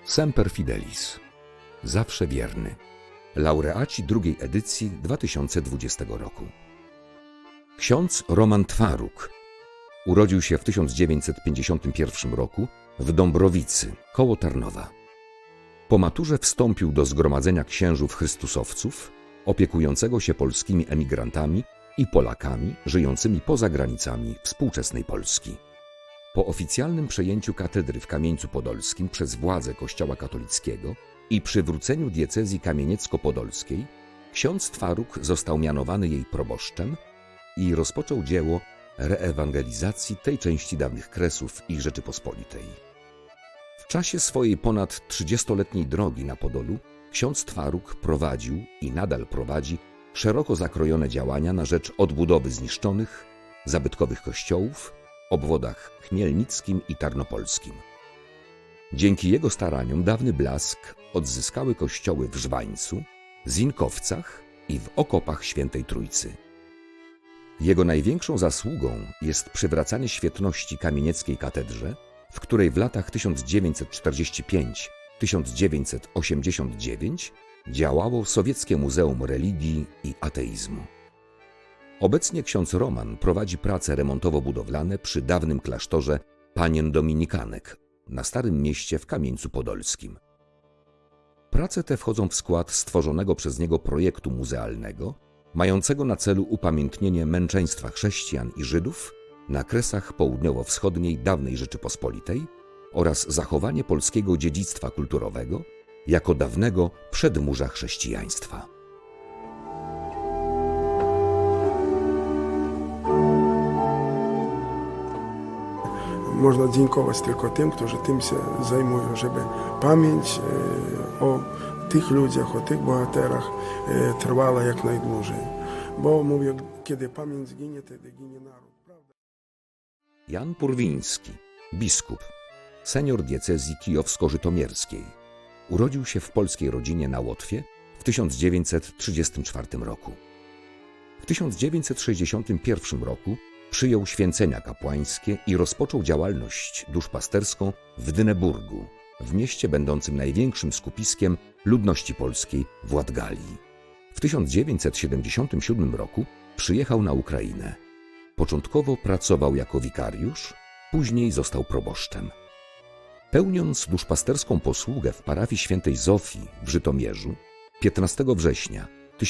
Semper Fidelis. Zawsze wierny. Laureaci drugiej edycji 2020 roku. Ksiądz Roman Twaruk urodził się w 1951 roku w Dąbrowicy, koło Tarnowa. Po maturze wstąpił do Zgromadzenia Księżów Chrystusowców, opiekującego się polskimi emigrantami i Polakami żyjącymi poza granicami współczesnej Polski. Po oficjalnym przejęciu katedry w Kamieńcu Podolskim przez władze Kościoła katolickiego i przywróceniu diecezji kamieniecko-podolskiej, ksiądz Twaruk został mianowany jej proboszczem i rozpoczął dzieło reewangelizacji tej części dawnych Kresów i Rzeczypospolitej. W czasie swojej ponad 30-letniej drogi na Podolu ksiądz Twaruk prowadził i nadal prowadzi szeroko zakrojone działania na rzecz odbudowy zniszczonych, zabytkowych kościołów w obwodach chmielnickim i tarnopolskim. Dzięki jego staraniom dawny blask odzyskały kościoły w Żwańcu, Zinkowcach i w okopach Świętej Trójcy. Jego największą zasługą jest przywracanie świetności kamienieckiej katedrze, w której w latach 1945–1989 działało Sowieckie Muzeum Religii i Ateizmu. Obecnie ksiądz Roman prowadzi prace remontowo-budowlane przy dawnym klasztorze Panien Dominikanek na Starym Mieście w Kamieńcu Podolskim. Prace te wchodzą w skład stworzonego przez niego projektu muzealnego, mającego na celu upamiętnienie męczeństwa chrześcijan i Żydów na Kresach południowo-wschodniej dawnej Rzeczypospolitej oraz zachowanie polskiego dziedzictwa kulturowego jako dawnego przedmurza chrześcijaństwa. Można dziękować tylko tym, którzy tym się zajmują, żeby pamięć o tych ludziach, o tych bohaterach trwała jak najdłużej. Bo mówię, kiedy pamięć ginie, wtedy ginie naród. Prawda? Jan Purwiński, biskup, senior diecezji kijowsko-żytomierskiej. Urodził się w polskiej rodzinie na Łotwie w 1934 roku. W 1961 roku przyjął święcenia kapłańskie i rozpoczął działalność duszpasterską w Dyneburgu, w mieście będącym największym skupiskiem ludności polskiej w Ładgalii. W 1977 roku przyjechał na Ukrainę. Początkowo pracował jako wikariusz, później został proboszczem. Pełniąc duszpasterską posługę w parafii świętej Zofii w Żytomierzu 15 września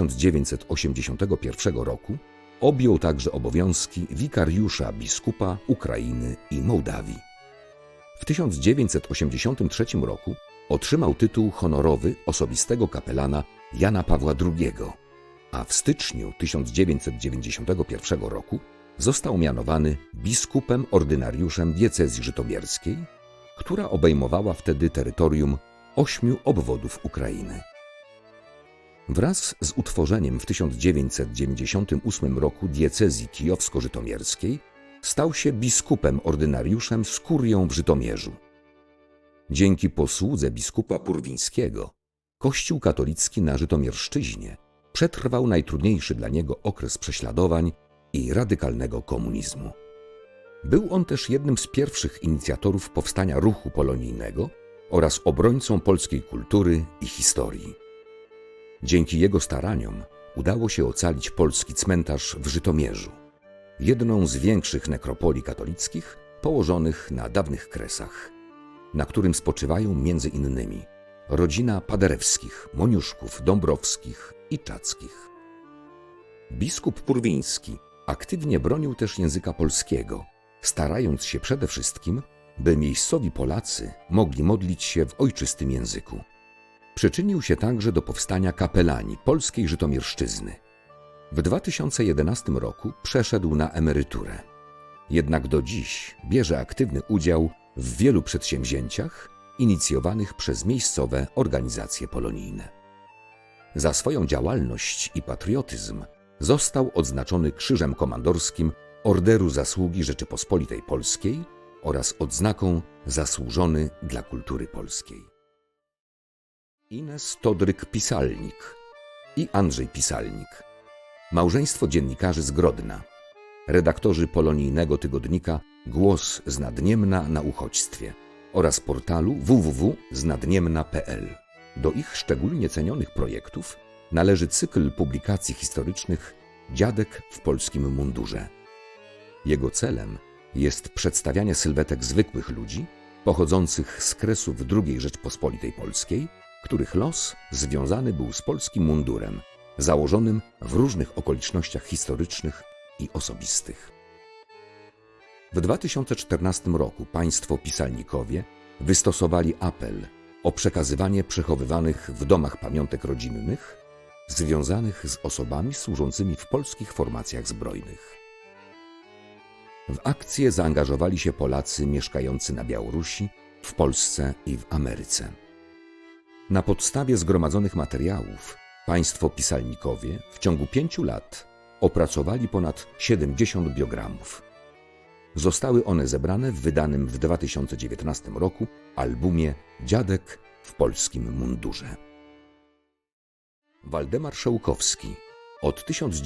1981 roku objął także obowiązki wikariusza biskupa Ukrainy i Mołdawii. W 1983 roku otrzymał tytuł honorowy osobistego kapelana Jana Pawła II, a w styczniu 1991 roku został mianowany biskupem ordynariuszem diecezji żytomierskiej, która obejmowała wtedy terytorium 8 obwodów Ukrainy. Wraz z utworzeniem w 1998 roku diecezji kijowsko-żytomierskiej stał się biskupem ordynariuszem z kurią w Żytomierzu. Dzięki posłudze biskupa Purwińskiego Kościół katolicki na Żytomierszczyźnie przetrwał najtrudniejszy dla niego okres prześladowań i radykalnego komunizmu. Był on też jednym z pierwszych inicjatorów powstania ruchu polonijnego oraz obrońcą polskiej kultury i historii. Dzięki jego staraniom udało się ocalić polski cmentarz w Żytomierzu, jedną z większych nekropolii katolickich położonych na dawnych Kresach, na którym spoczywają m.in. rodzina Paderewskich, Moniuszków, Dąbrowskich i Czackich. Biskup Purwiński aktywnie bronił też języka polskiego, starając się przede wszystkim, by miejscowi Polacy mogli modlić się w ojczystym języku. Przyczynił się także do powstania kapelanii polskiej Żytomierszczyzny. W 2011 roku przeszedł na emeryturę. Jednak do dziś bierze aktywny udział w wielu przedsięwzięciach inicjowanych przez miejscowe organizacje polonijne. Za swoją działalność i patriotyzm został odznaczony Krzyżem Komandorskim Orderu Zasługi Rzeczypospolitej Polskiej oraz odznaką Zasłużony dla Kultury Polskiej. Ines Todryk-Pisalnik i Andrzej Pisalnik, małżeństwo dziennikarzy z Grodna, redaktorzy polonijnego tygodnika Głos z Nadniemna na uchodźstwie, oraz portalu www.znadniemna.pl. Do ich szczególnie cenionych projektów należy cykl publikacji historycznych Dziadek w polskim mundurze. Jego celem jest przedstawianie sylwetek zwykłych ludzi pochodzących z kresów II Rzeczpospolitej Polskiej, których los związany był z polskim mundurem, założonym w różnych okolicznościach historycznych i osobistych. W 2014 roku państwo pisalnikowie wystosowali apel o przekazywanie przechowywanych w domach pamiątek rodzinnych związanych z osobami służącymi w polskich formacjach zbrojnych. W akcję zaangażowali się Polacy mieszkający na Białorusi, w Polsce i w Ameryce. Na podstawie zgromadzonych materiałów państwo pisalnikowie w ciągu 5 lat opracowali ponad 70 biogramów. Zostały one zebrane w wydanym w 2019 roku albumie Dziadek w polskim mundurze. Waldemar Szełkowski od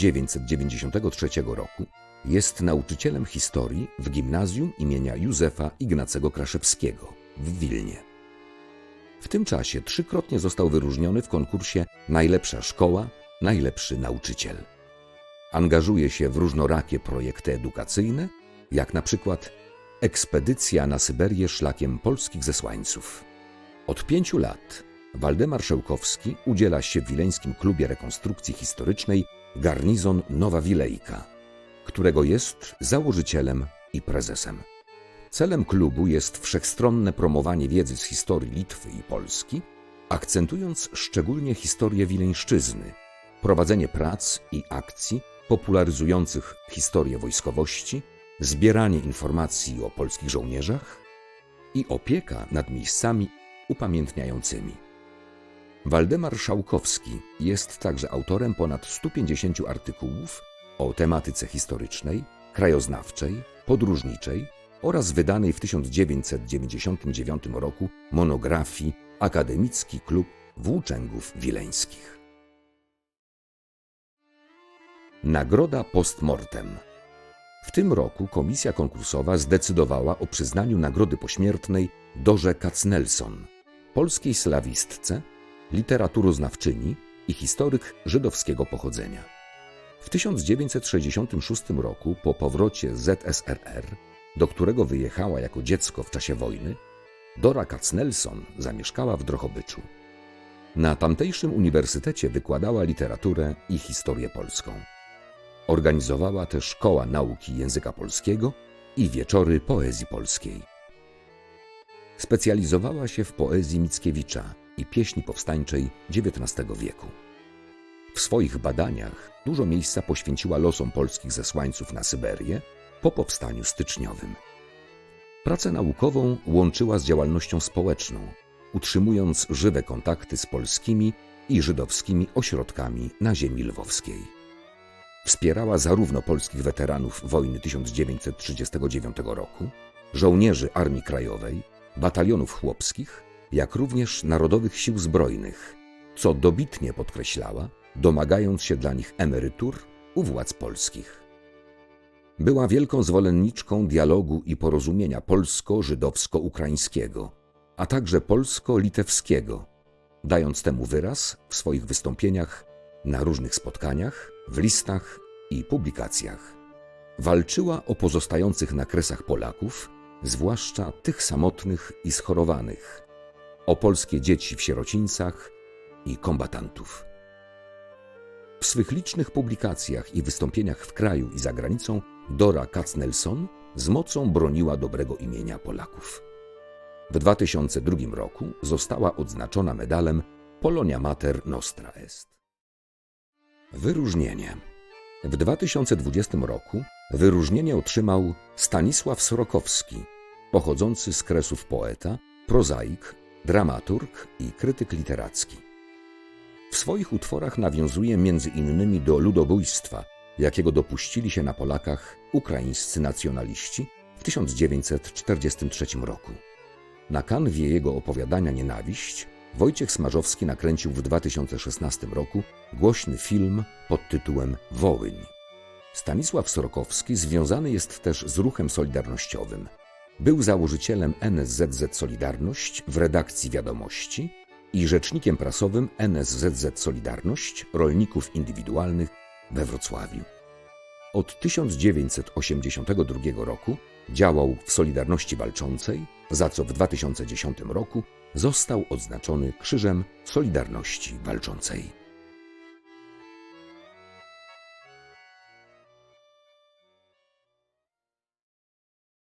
1993 roku jest nauczycielem historii w gimnazjum imienia Józefa Ignacego Kraszewskiego w Wilnie. W tym czasie 3-krotnie został wyróżniony w konkursie Najlepsza szkoła, najlepszy nauczyciel. Angażuje się w różnorakie projekty edukacyjne, jak na przykład ekspedycja na Syberię szlakiem polskich zesłańców. Od 5 lat Waldemar Szełkowski udziela się w Wileńskim Klubie Rekonstrukcji Historycznej Garnizon Nowa Wilejka, którego jest założycielem i prezesem. Celem klubu jest wszechstronne promowanie wiedzy z historii Litwy i Polski, akcentując szczególnie historię Wileńszczyzny, prowadzenie prac i akcji popularyzujących historię wojskowości, zbieranie informacji o polskich żołnierzach i opieka nad miejscami upamiętniającymi. Waldemar Szełkowski jest także autorem ponad 150 artykułów o tematyce historycznej, krajoznawczej, podróżniczej oraz wydanej w 1999 roku monografii Akademicki Klub Włóczęgów Wileńskich. Nagroda post mortem. W tym roku komisja konkursowa zdecydowała o przyznaniu nagrody pośmiertnej Dorze Katznelson, polskiej slawistce, literaturoznawczyni i historyk żydowskiego pochodzenia. W 1966 roku, po powrocie z ZSRR, do którego wyjechała jako dziecko w czasie wojny, Dora Katznelson zamieszkała w Drohobyczu. Na tamtejszym uniwersytecie wykładała literaturę i historię polską. Organizowała też koła nauki języka polskiego i wieczory poezji polskiej. Specjalizowała się w poezji Mickiewicza i pieśni powstańczej XIX wieku. W swoich badaniach dużo miejsca poświęciła losom polskich zesłańców na Syberię po powstaniu styczniowym. Pracę naukową łączyła z działalnością społeczną, utrzymując żywe kontakty z polskimi i żydowskimi ośrodkami na ziemi lwowskiej. Wspierała zarówno polskich weteranów wojny 1939 roku, żołnierzy Armii Krajowej, batalionów chłopskich, jak również Narodowych Sił Zbrojnych, co dobitnie podkreślała, domagając się dla nich emerytur u władz polskich. Była wielką zwolenniczką dialogu i porozumienia polsko-żydowsko-ukraińskiego, a także polsko-litewskiego, dając temu wyraz w swoich wystąpieniach na różnych spotkaniach, w listach i publikacjach. Walczyła o pozostających na Kresach Polaków, zwłaszcza tych samotnych i schorowanych, o polskie dzieci w sierocińcach i kombatantów. W swych licznych publikacjach i wystąpieniach w kraju i za granicą Dora Katznelson z mocą broniła dobrego imienia Polaków. W 2002 roku została odznaczona medalem Polonia Mater Nostra Est. Wyróżnienie. W 2020 roku wyróżnienie otrzymał Stanisław Srokowski, pochodzący z Kresów poeta, prozaik, dramaturg i krytyk literacki. W swoich utworach nawiązuje m.in. do ludobójstwa, jakiego dopuścili się na Polakach ukraińscy nacjonaliści w 1943 roku. Na kanwie jego opowiadania Nienawiść Wojciech Smarzowski nakręcił w 2016 roku głośny film pod tytułem Wołyń. Stanisław Srokowski związany jest też z ruchem solidarnościowym. Był założycielem NSZZ Solidarność w redakcji Wiadomości i rzecznikiem prasowym NSZZ Solidarność Rolników Indywidualnych we Wrocławiu. Od 1982 roku działał w Solidarności Walczącej, za co w 2010 roku został odznaczony Krzyżem Solidarności Walczącej.